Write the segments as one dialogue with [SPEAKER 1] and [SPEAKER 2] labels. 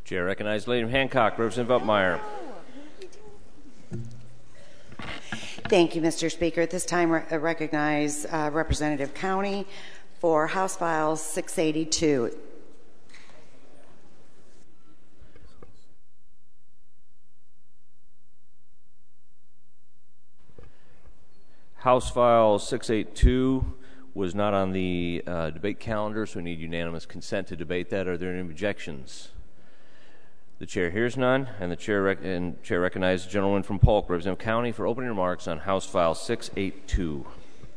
[SPEAKER 1] Chair recognizes the lady from Hancock, Representative Upmeyer.
[SPEAKER 2] Thank you, Mr. Speaker. At this time, I recognize Representative County for House File 682.
[SPEAKER 1] House File 682 was not on the debate calendar, so we need unanimous consent to debate that. Are there any objections? The chair hears none, and the chair recognizes the gentleman from Polk, Representative County, for opening remarks on House File 682.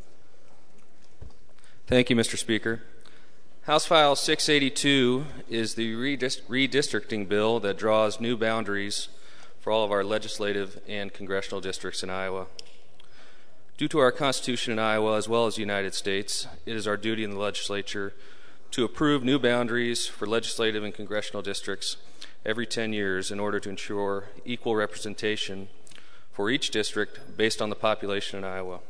[SPEAKER 3] Thank you, Mr. Speaker. House File 682 is the redistricting bill that draws new boundaries for all of our legislative and congressional districts in Iowa. Due to our Constitution in Iowa, as well as the United States, it is our duty in the legislature to approve new boundaries for legislative and congressional districts every 10 years in order to ensure equal representation for each district based on the population in Iowa.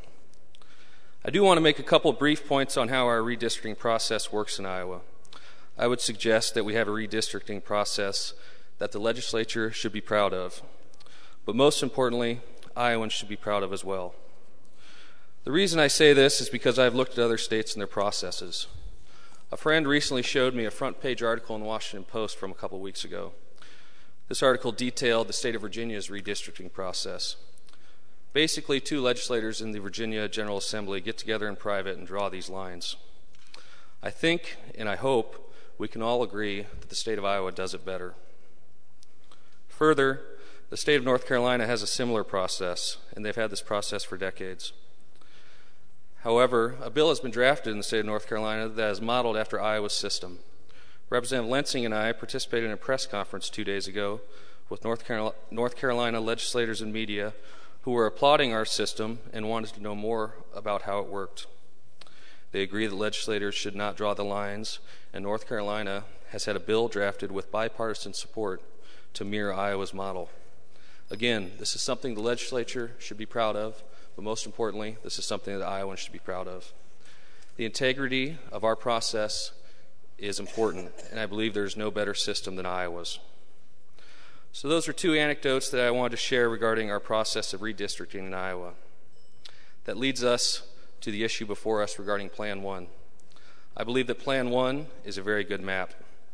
[SPEAKER 3] I do want to make a couple brief points on how our redistricting process works in Iowa. I would suggest that we have a redistricting process that the legislature should be proud of, but most importantly, Iowans should be proud of as well. The reason I say this is because I've looked at other states and their processes. A friend recently showed me a front-page article in the Washington Post from a couple weeks ago. This article detailed the state of Virginia's redistricting process. Basically, two legislators in the Virginia General Assembly get together in private and draw these lines. I think, and I hope, we can all agree that the state of Iowa does it better. Further, the state of North Carolina has a similar process, and they've had this process for decades. However, a bill has been drafted in the state of North Carolina that is modeled after Iowa's system. Representative Lensing and I participated in a press conference 2 days ago with North Carolina legislators and media who were applauding our system and wanted to know more about how it worked. They agree that legislators should not draw the lines, and North Carolina has had a bill drafted with bipartisan support to mirror Iowa's model. Again, this is something the legislature should be proud of, but most importantly, this is something that Iowans should be proud of. The integrity of our process is important, and I believe there's no better system than Iowa's. So those are two anecdotes that I wanted to share regarding our process of redistricting in Iowa. That leads us to the issue before us regarding Plan 1. I believe that Plan 1 is a very good map.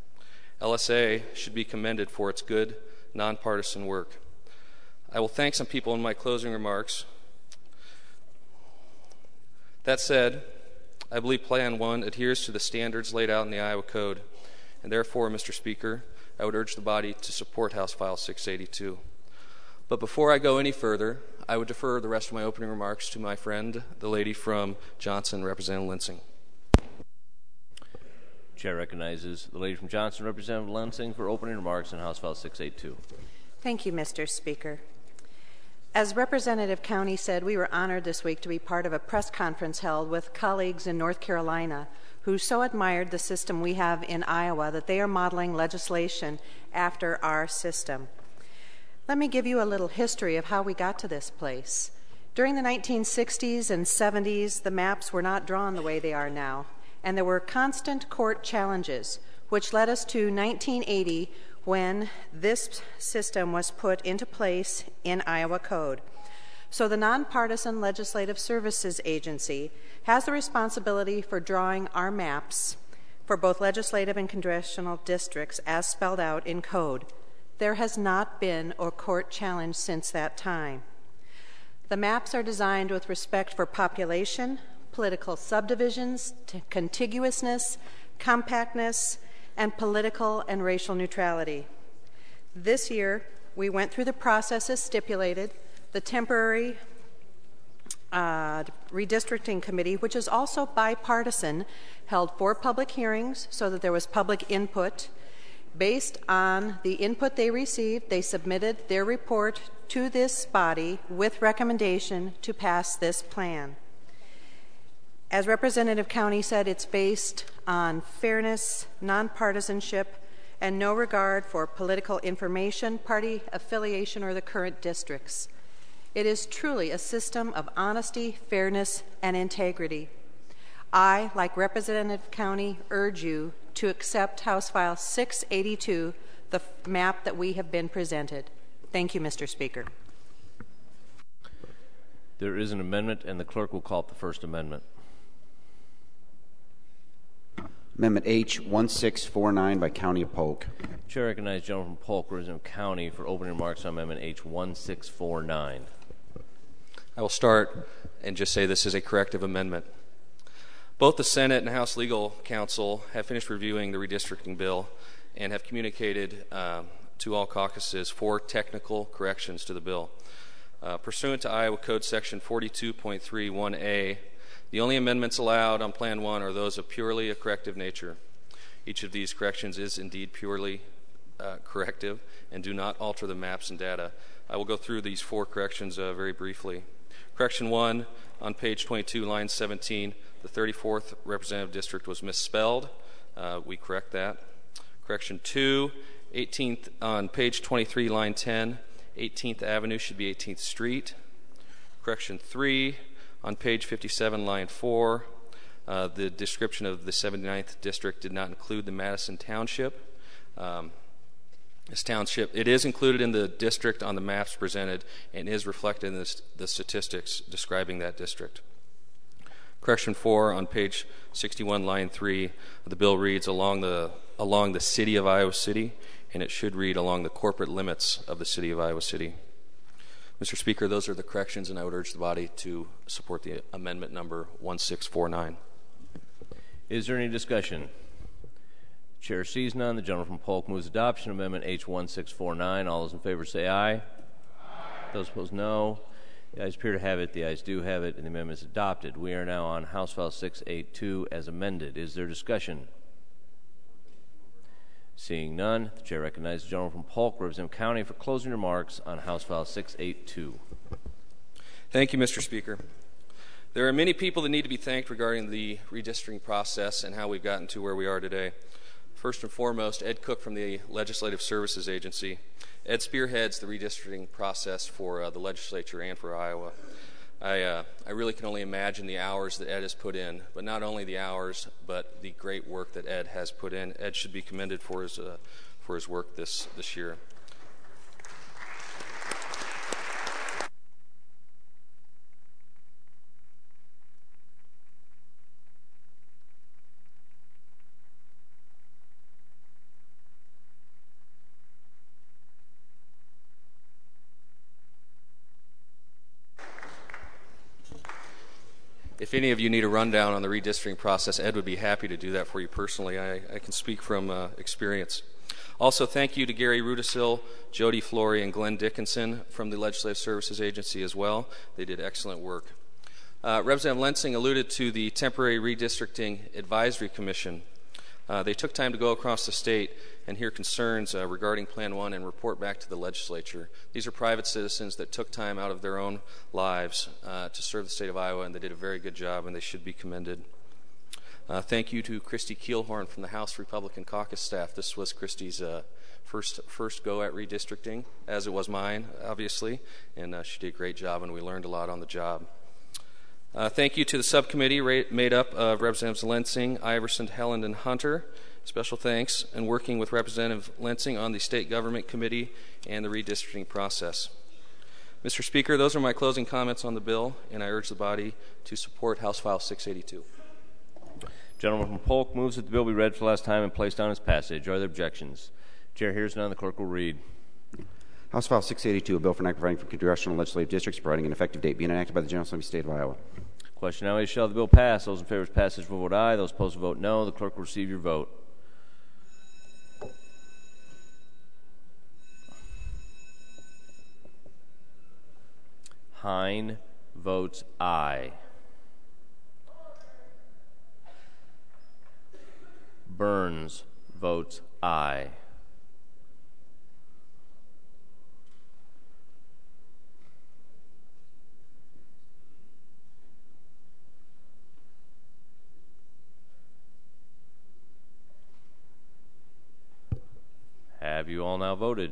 [SPEAKER 3] LSA should be commended for its good, nonpartisan work. I will thank some people in my closing remarks. That said, I believe Plan 1 adheres to the standards laid out in the Iowa Code, and therefore, Mr. Speaker, I would urge the body to support House File 682. But before I go any further, I would defer the rest of my opening remarks to my friend, the lady from Johnson, Representative Lensing.
[SPEAKER 1] Chair recognizes the lady from Johnson, Representative Lensing, for opening remarks on House File 682.
[SPEAKER 4] Thank you, Mr. Speaker. As Representative County said, we were honored this week to be part of a press conference held with colleagues in North Carolina who so admired the system we have in Iowa that they are modeling legislation after our system. Let me give you a little history of how we got to this place. During the 1960s and 70s, the maps were not drawn the way they are now, and there were constant court challenges, which led us to 1980, when this system was put into place in Iowa Code. So the Nonpartisan Legislative Services Agency has the responsibility for drawing our maps for both legislative and congressional districts as spelled out in code. There has not been a court challenge since that time. The maps are designed with respect for population, political subdivisions, contiguousness, compactness, and political and racial neutrality. This year, we went through the process as stipulated. The temporary redistricting committee, which is also bipartisan, held 4 public hearings so that there was public input. Based on the input they received, they submitted their report to this body with recommendation to pass this plan. As Representative County said, it's based on fairness, nonpartisanship, and no regard for political information, party affiliation, or the current districts. It is truly a system of honesty, fairness, and integrity. I, like Representative County, urge you to accept House File 682 the map that we have been presented. Thank you, Mr. Speaker.
[SPEAKER 1] There is an amendment, and the clerk will call up the first amendment.
[SPEAKER 5] Amendment H 1649 by County of Polk.
[SPEAKER 1] Chair recognizes the gentleman from Polk, Representative County, for opening remarks on Amendment H 1649.
[SPEAKER 3] I will start and just say this is a corrective amendment. Both the Senate and House Legal Counsel have finished reviewing the redistricting bill and have communicated to all caucuses 4 technical corrections to the bill. Pursuant to Iowa Code Section 42.31a, the only amendments allowed on Plan 1 are those of purely a corrective nature. Each of these corrections is indeed purely corrective and do not alter the maps and data. I will go through these 4 corrections very briefly. Correction 1, on page 22, line 17, the 34th representative district was misspelled. We correct that. Correction 2, 18th, on page 23, line 10, 18th Avenue should be 18th Street. Correction 3, on page 57, line 4, the description of the 79th district did not include the Madison Township. This township, it is included in the district on the maps presented and is reflected in the statistics describing that district. Correction 4, on page 61, line 3, the bill reads along the city of Iowa City, and it should read along the corporate limits of the city of Iowa City. Mr. Speaker, those are the corrections, and I would urge the body to support the amendment number 1649.
[SPEAKER 1] Is there any discussion? Chair sees none. The gentleman from Polk moves adoption of Amendment H 1649. All those in favor say aye. Aye. Those opposed, no. The ayes appear to have it. The ayes do have it, and the amendment is adopted. We are now on House File 682 as amended. Is there discussion? Seeing none, the chair recognizes the gentleman from Polk, Representative County, for closing remarks on House File 682.
[SPEAKER 3] Thank you, Mr. Speaker. There are many people that need to be thanked regarding the redistricting process and how we've gotten to where we are today. First and foremost, Ed Cook from the Legislative Services Agency. Ed spearheads the redistricting process for the legislature and for Iowa. I really can only imagine the hours that Ed has put in, but not only the hours, but the great work that Ed has put in. Ed should be commended for his work this year. If any of you need a rundown on the redistricting process, Ed would be happy to do that for you personally. I can speak from experience. Also, thank you to Gary Rudisil, Jody Flory, and Glenn Dickinson from the Legislative Services Agency as well. They did excellent work. Representative Lensing alluded to the Temporary Redistricting Advisory Commission. They took time to go across the state and hear concerns regarding Plan 1 and report back to the legislature. These are private citizens that took time out of their own lives to serve the state of Iowa, and they did a very good job, and they should be commended. Thank you to Christy Keelhorn from the House Republican Caucus staff. This was Christy's first go at redistricting, as it was mine, obviously, and she did a great job, and we learned a lot on the job. Thank you to the subcommittee made up of Representatives Lensing, Iverson, Helland, and Hunter. Special thanks, and working with Representative Lensing on the State Government Committee and the redistricting process. Mr. Speaker, those are my closing comments on the bill, and I urge the body to support House File 682.
[SPEAKER 1] Gentleman from Polk moves that the bill be read for the last time and placed on its passage. Are there objections? Chair hears none. The clerk will read.
[SPEAKER 5] House File 682, a bill for an act providing for congressional and legislative districts, providing an effective date, being enacted by the General Assembly of the State of Iowa.
[SPEAKER 1] Question now is, shall the bill pass? Those in favor of its passage will vote aye. Those opposed will vote no. The clerk will receive your vote. Hine votes aye. Burns votes aye. Have you all now voted?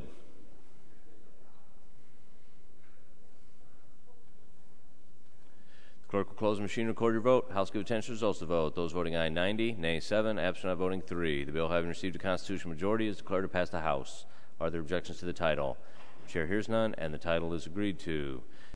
[SPEAKER 1] Clerk will close the machine and record your vote. House give attention to the results of the vote. Those voting aye, 90, nay, 7, absent not voting 3. The bill having received a constitutional majority is declared to pass the House. Are there objections to the title? The chair hears none, and the title is agreed to.